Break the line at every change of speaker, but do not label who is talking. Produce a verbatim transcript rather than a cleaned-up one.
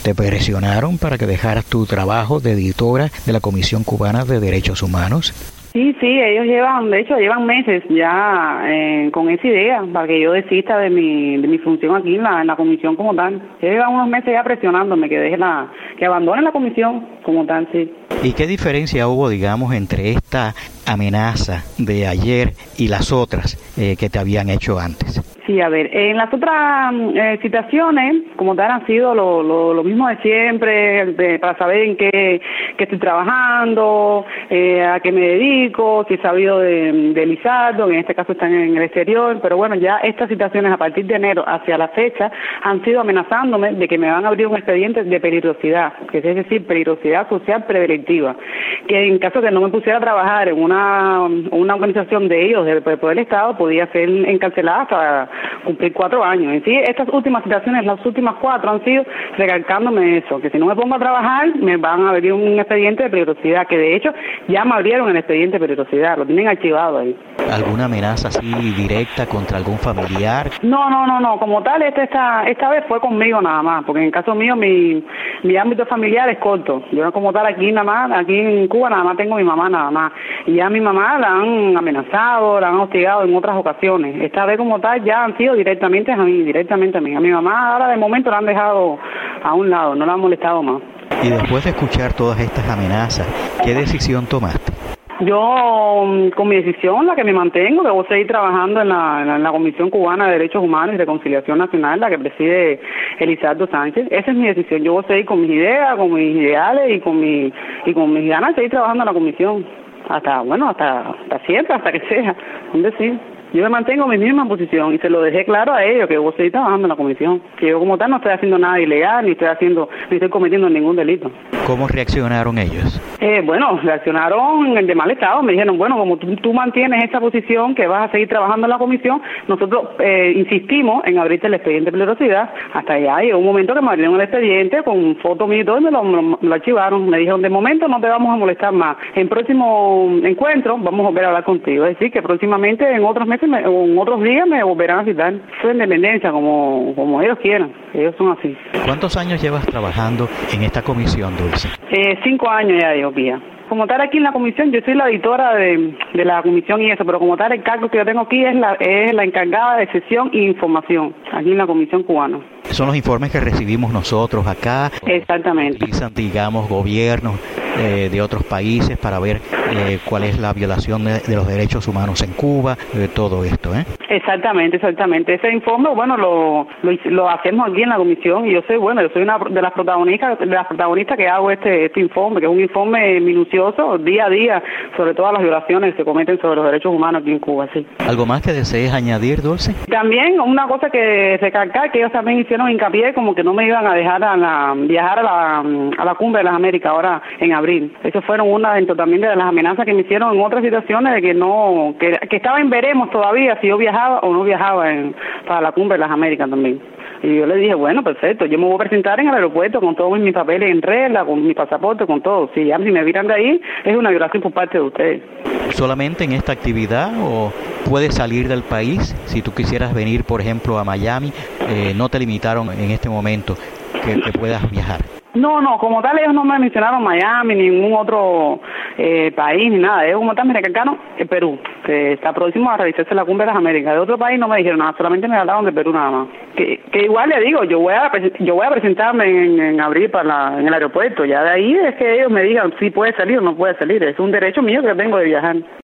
¿Te presionaron para que dejaras tu trabajo de editora de la Comisión Cubana de Derechos Humanos?
Sí, sí, ellos llevan, de hecho, llevan meses ya eh, con esa idea para que yo desista de mi de mi función aquí en la, en la comisión como tal. Ellos llevan unos meses ya presionándome que deje la, que abandone la comisión como tal, sí.
¿Y qué diferencia hubo, digamos, entre esta amenaza de ayer y las otras eh, que te habían hecho antes?
Sí, a ver, en las otras eh, citaciones, como tal, han sido lo, lo, lo mismo de siempre, de, para saber en qué, qué estoy trabajando, eh, a qué me dedico, si he sabido de, de Lizardo, que en este caso están en el exterior, pero bueno, ya estas citaciones a partir de enero hacia la fecha han sido amenazándome de que me van a abrir un expediente de peligrosidad, que es decir, peligrosidad social preventiva, que en caso de que no me pusiera a trabajar en una, una organización de ellos, del Poder del Estado, podía ser encarcelada hasta cumplir cuatro años. En sí, estas últimas citaciones, las últimas cuatro, han sido recalcándome eso, que si no me pongo a trabajar, me van a abrir un expediente de peligrosidad, que de hecho ya me abrieron el expediente de peligrosidad, lo tienen archivado ahí.
¿Alguna amenaza así directa contra algún familiar?
No, no, no, no, como tal, esta, esta, esta vez fue conmigo nada más, porque en el caso mío, mi, mi ámbito familiar es corto. Yo como tal aquí nada más, aquí en Cuba nada más tengo mi mamá nada más, y ya mi mamá la han amenazado, la han hostigado en otras ocasiones. Esta vez como tal ya han sido directamente a mí, directamente a mí. A mi mamá ahora de momento la han dejado a un lado, no la han molestado más.
Y después de escuchar todas estas amenazas, ¿qué decisión tomaste?
Yo, con mi decisión, la que me mantengo, que voy a seguir trabajando en la, en la, en la Comisión Cubana de Derechos Humanos y Reconciliación Nacional, la que preside Elizardo Sánchez. Esa es mi decisión. Yo voy a seguir con mis ideas, con mis ideales y con mi y con mis ganas de seguir trabajando en la comisión. Hasta, bueno, hasta, hasta siempre, hasta que sea. Es decir, yo me mantengo en mi misma posición y se lo dejé claro a ellos, que voy a seguir trabajando en la comisión. Que yo como tal no estoy haciendo nada ilegal, ni estoy haciendo, ni estoy cometiendo ningún delito.
¿Cómo reaccionaron ellos?
Eh, bueno, reaccionaron de mal estado. Me dijeron, bueno, como tú, tú mantienes esa posición, que vas a seguir trabajando en la comisión, nosotros eh, insistimos en abrirte el expediente de peligrosidad. Hasta allá llegó un momento que me abrieron el expediente con fotos mías y todo y me lo, me lo archivaron. Me dijeron, de momento no te vamos a molestar más. En próximo encuentro vamos a volver a hablar contigo. Es decir, que próximamente en otros meses me, o en otros días me volverán a citar. Eso es independencia, como, como ellos quieran. Ellos son así.
¿Cuántos años llevas trabajando en esta comisión, Dulce?
Eh, cinco años ya, Dios mío. Como tal aquí en la comisión, yo soy la editora de, de la comisión y eso, pero como tal el cargo que yo tengo aquí es la, es la encargada de sesión e información, aquí en la Comisión Cubana.
Son los informes que recibimos nosotros acá.
Exactamente.
Utilizan, digamos, gobiernos eh, de otros países para ver eh, cuál es la violación de, de los derechos humanos en Cuba, eh, todo esto, ¿eh?
Exactamente, exactamente. Ese informe, bueno, lo, lo lo hacemos aquí en la comisión y yo soy, bueno, yo soy una de las protagonistas, de las protagonistas que hago este este informe, que es un informe minucioso, día a día, sobre todas las violaciones que se cometen sobre los derechos humanos aquí en Cuba, sí.
¿Algo más que desees añadir, Dulce?
También una cosa que recalcar, que ellos también hicieron hincapié como que no me iban a dejar a la, viajar a la, a la Cumbre de las Américas ahora en abril. Eso fueron una dentro también de las amenazas que me hicieron en otras situaciones de que no, que, que estaba en veremos todavía si yo viajaba o no viajaba en, para la Cumbre de las Américas también. Y yo le dije, bueno, perfecto, yo me voy a presentar en el aeropuerto con todos mis papeles en regla, con mi pasaporte, con todo. Si ya si me miran de ahí, es una violación por parte de ustedes.
¿Solamente en esta actividad o puedes salir del país? Si tú quisieras venir, por ejemplo, a Miami, eh, no te limitaron en este momento que, que puedas viajar.
No, no, como tal ellos no me mencionaron Miami, ni ningún otro eh, país, ni nada. Ellos como tal me recalcaron el Perú, que está próximo a realizarse la Cumbre de las Américas. De otro país no me dijeron nada, solamente me hablaron de Perú nada más. Que, que igual le digo, yo voy a yo voy a presentarme en, en abril para la, en el aeropuerto. Ya de ahí es que ellos me digan si puede salir o no puede salir. Es un derecho mío que tengo de viajar.